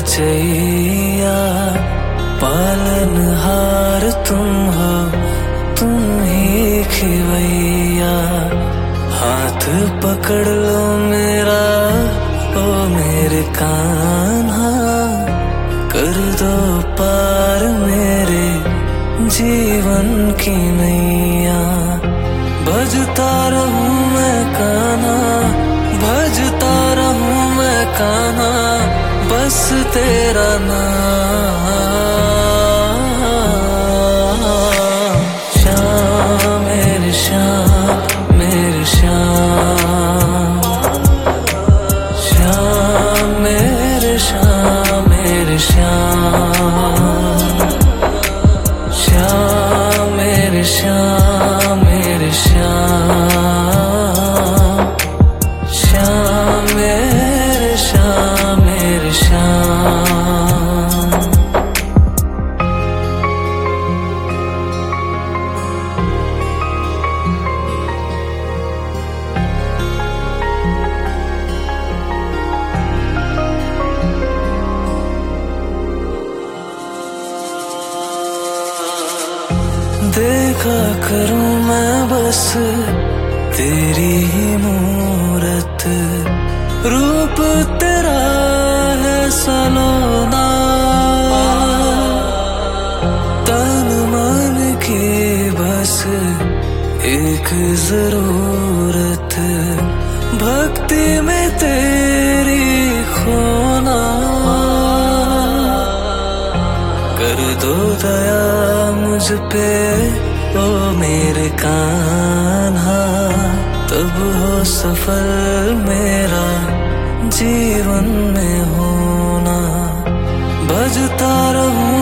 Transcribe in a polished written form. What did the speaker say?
रचैया, पालनहार तुम हो, तुम ही खिवैया। हाथ पकड़ लो मेरा, ओ मेरे कान्हा, कर दो पार मेरे जीवन की नैया। भजता रहूं मैं कान्हा, भजता रहूं मैं कान्हा, बस तेरा नाम। श्याम मेरे श्याम मेरे श्याम, श्याम मेरे श्याम मेरे श्याम, श्याम मेरे श्याम मेरे श्याम, श्याम मेरे श्याम मेरे श्याम। देखा करूं मैं बस तेरी ही मूरत, रूप तेरा है सलोना। तन मन की बस एक जरूरत, भक्ति में तेरी खोना। कर दो दया मुझ पे ओ मेरे कान्हा, तब हो सफल मेरा जीवन में होना। भजता रहूं